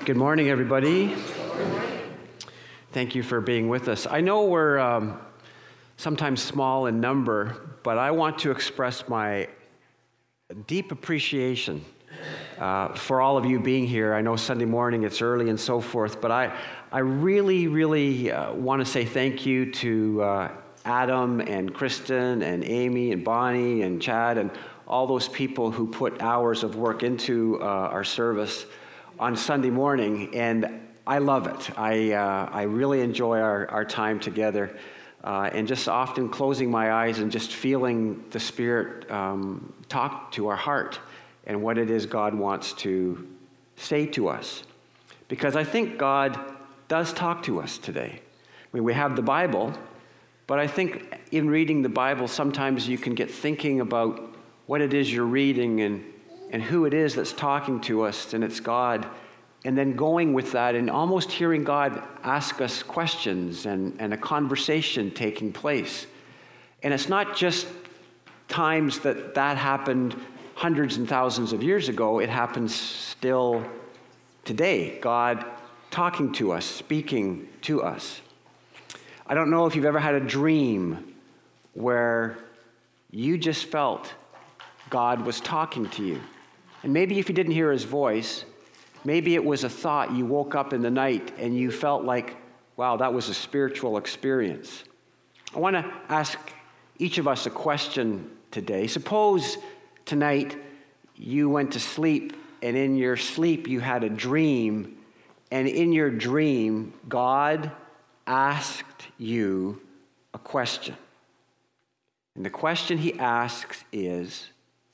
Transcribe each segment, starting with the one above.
Good morning, everybody. Thank you for being with us. I know we're sometimes small in number, but I want to express my deep appreciation for all of you being here. I know Sunday morning, it's early and so forth, but I really want to say thank you to Adam and Kristen and Amy and Bonnie and Chad and all those people who put hours of work into our service on Sunday morning, and I love it. I really enjoy our time together, and just often closing my eyes and just feeling the Spirit talk to our heart and what it is God wants to say to us. Because I think God does talk to us today. I mean, we have the Bible, but I think in reading the Bible, sometimes you can get thinking about what it is you're reading and who it is that's talking to us, and it's God, and then going with that and almost hearing God ask us questions and a conversation taking place. And it's not just times that happened hundreds and thousands of years ago, it happens still today, God talking to us, speaking to us. I don't know if you've ever had a dream where you just felt God was talking to you. And maybe if you didn't hear his voice, maybe it was a thought. You woke up in the night and you felt like, wow, that was a spiritual experience. I want to ask each of us a question today. Suppose tonight you went to sleep, and in your sleep you had a dream, and in your dream God asked you a question. And the question he asks is,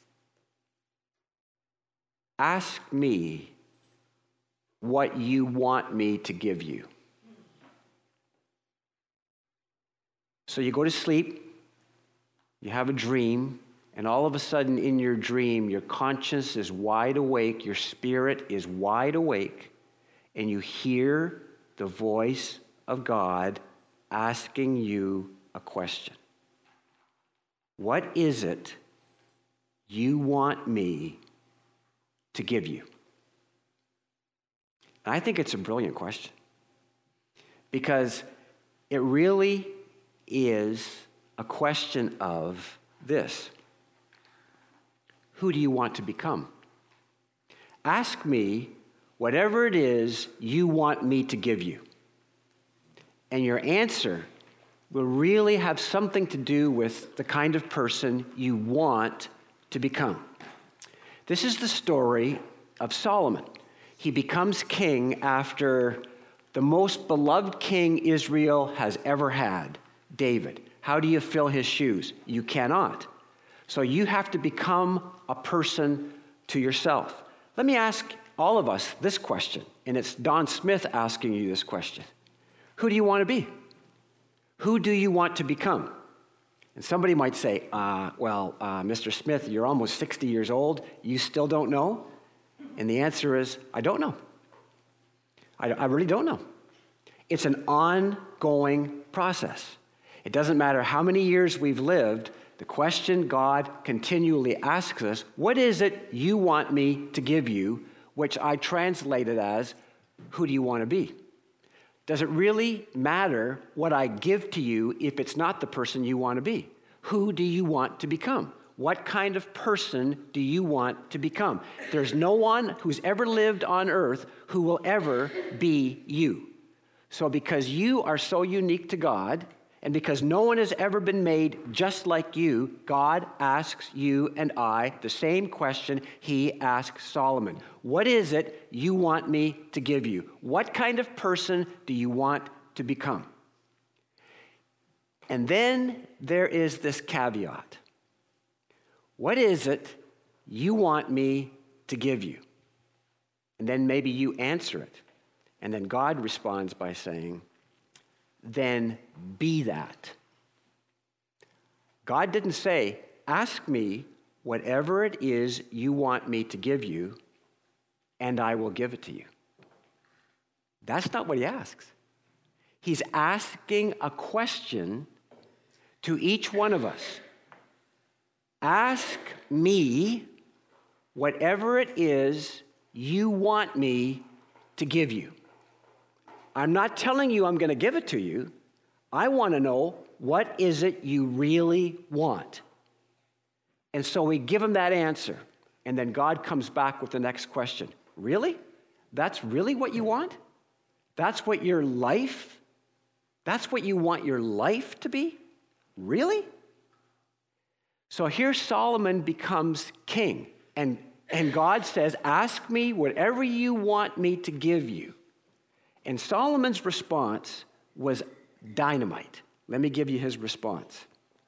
ask me what you want me to give you. So you go to sleep, you have a dream, and all of a sudden in your dream, your conscience is wide awake, your spirit is wide awake, and you hear the voice of God asking you a question. What is it you want me to give you? And I think it's a brilliant question, because it really is a question of this: who do you want to become? Ask me whatever it is you want me to give you. And your answer will really have something to do with the kind of person you want to become. This is the story of Solomon. He becomes king after the most beloved king Israel has ever had, David. How do you fill his shoes? You cannot. So you have to become a person to yourself. Let me ask all of us this question, and it's Don Smith asking you this question. Who do you want to be? Who do you want to become? And somebody might say, Mr. Smith, you're almost 60 years old. You still don't know? And the answer is, I don't know. I really don't know. It's an ongoing process. It doesn't matter how many years we've lived. The question God continually asks us, what is it you want me to give you? Which I translated as, who do you want to be? Does it really matter what I give to you if it's not the person you want to be? Who do you want to become? What kind of person do you want to become? There's no one who's ever lived on earth who will ever be you. So because you are so unique to God, and because no one has ever been made just like you, God asks you and I the same question he asked Solomon. What is it you want me to give you? What kind of person do you want to become? And then there is this caveat. What is it you want me to give you? And then maybe you answer it. And then God responds by saying, then be that. God didn't say, ask me whatever it is you want me to give you, and I will give it to you. That's not what he asks. He's asking a question to each one of us. Ask me whatever it is you want me to to give you. I'm not telling you I'm going to give it to you. I want to know, what is it you really want? And so we give him that answer. And then God comes back with the next question. Really? That's really what you want? That's what your life, that's what you want your life to be? Really? So here Solomon becomes king. And God says, ask me whatever you want me to give you. And Solomon's response was dynamite. Let me give you his response.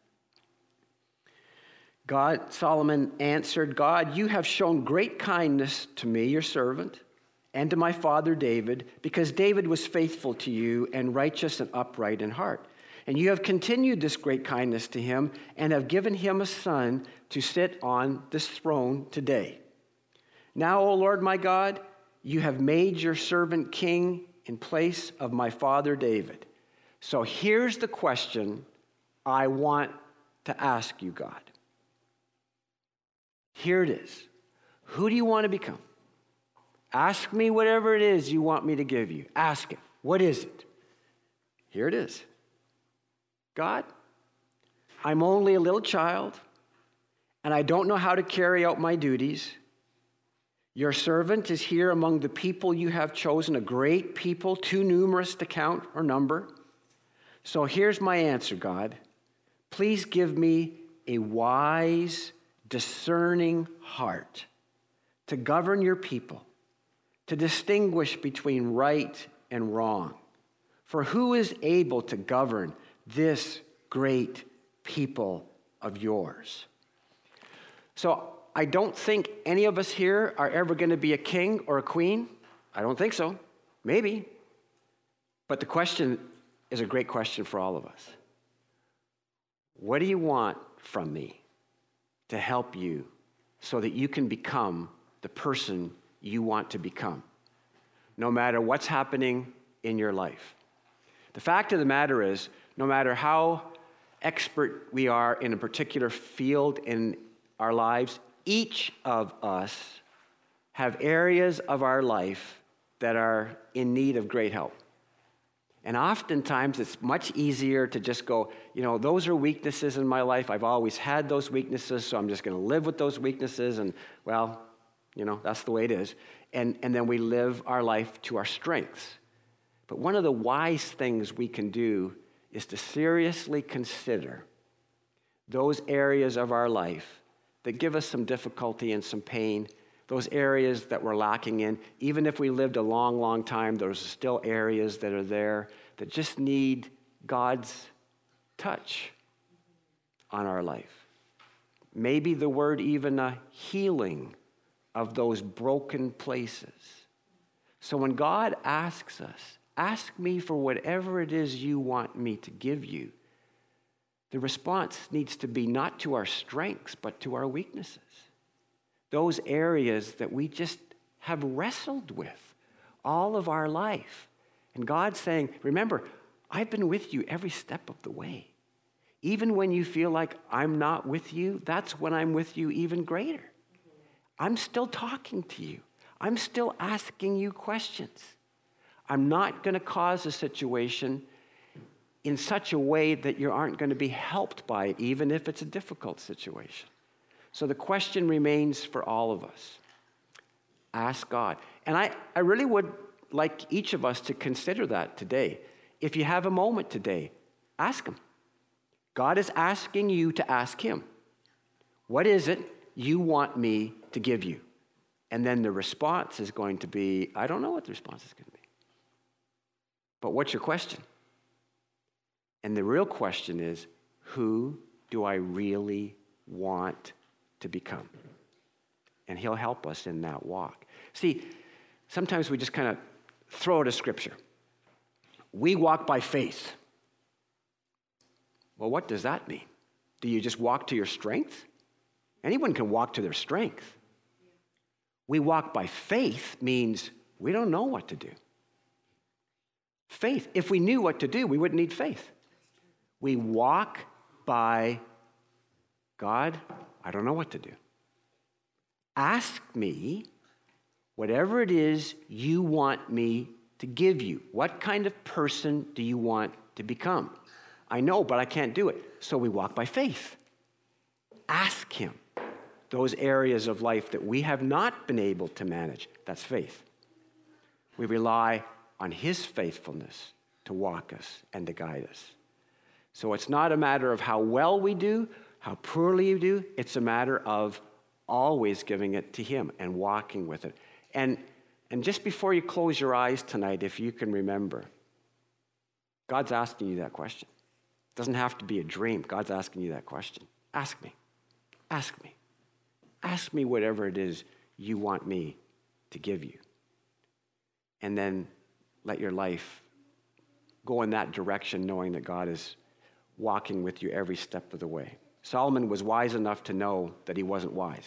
Solomon answered, God, you have shown great kindness to me, your servant, and to my father David, because David was faithful to you and righteous and upright in heart. And you have continued this great kindness to him and have given him a son to sit on this throne today. Now, O Lord my God, you have made your servant king in place of my father David. So here's the question I want to ask you, God. Here it is. Who do you want to become? Ask me whatever it is you want me to give you. Ask it. What is it? Here it is. God, I'm only a little child, and I don't know how to carry out my duties. Your servant is here among the people you have chosen, a great people, too numerous to count or number. So here's my answer, God. Please give me a wise, discerning heart to govern your people, to distinguish between right and wrong. For who is able to govern this great people of yours? So I don't think any of us here are ever going to be a king or a queen. I don't think so. Maybe. But the question is a great question for all of us. What do you want from me to help you so that you can become the person you want to become, no matter what's happening in your life? The fact of the matter is, no matter how expert we are in a particular field in our lives, each of us have areas of our life that are in need of great help. And oftentimes it's much easier to just go, those are weaknesses in my life. I've always had those weaknesses, so I'm just going to live with those weaknesses. And, that's the way it is. And then we live our life to our strengths. But one of the wise things we can do is to seriously consider those areas of our life that give us some difficulty and some pain, those areas that we're lacking in. Even if we lived a long, long time, there's still areas that are there that just need God's touch on our life. Maybe the word even a healing of those broken places. So when God asks us, ask me for whatever it is you want me to give you, the response needs to be not to our strengths, but to our weaknesses. Those areas that we just have wrestled with all of our life. And God's saying, remember, I've been with you every step of the way. Even when you feel like I'm not with you, that's when I'm with you even greater. I'm still talking to you. I'm still asking you questions. I'm not going to cause a situation in such a way that you aren't going to be helped by it, even if it's a difficult situation. So the question remains for all of us. Ask God. And I really would like each of us to consider that today. If you have a moment today, ask Him. God is asking you to ask Him. What is it you want me to give you? And then the response is going to be, I don't know what the response is going to be. But what's your question? And the real question is, who do I really want to become? And He'll help us in that walk. See, sometimes we just kind of throw out a scripture. We walk by faith. Well, what does that mean? Do you just walk to your strength? Anyone can walk to their strength. We walk by faith means we don't know what to do. Faith, if we knew what to do, we wouldn't need faith. We walk by, God, I don't know what to do. Ask me whatever it is you want me to give you. What kind of person do you want to become? I know, but I can't do it. So we walk by faith. Ask him those areas of life that we have not been able to manage. That's faith. We rely on his faithfulness to walk us and to guide us. So it's not a matter of how well we do, how poorly we do. It's a matter of always giving it to him and walking with it. And just before you close your eyes tonight, if you can remember, God's asking you that question. It doesn't have to be a dream. God's asking you that question. Ask me. Ask me. Ask me whatever it is you want me to give you. And then let your life go in that direction, knowing that God is walking with you every step of the way. Solomon was wise enough to know that he wasn't wise.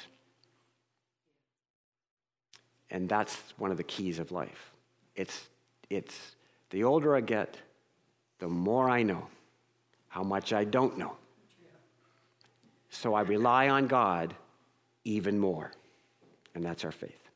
And that's one of the keys of life. It's the older I get, the more I know how much I don't know. So I rely on God even more. And that's our faith.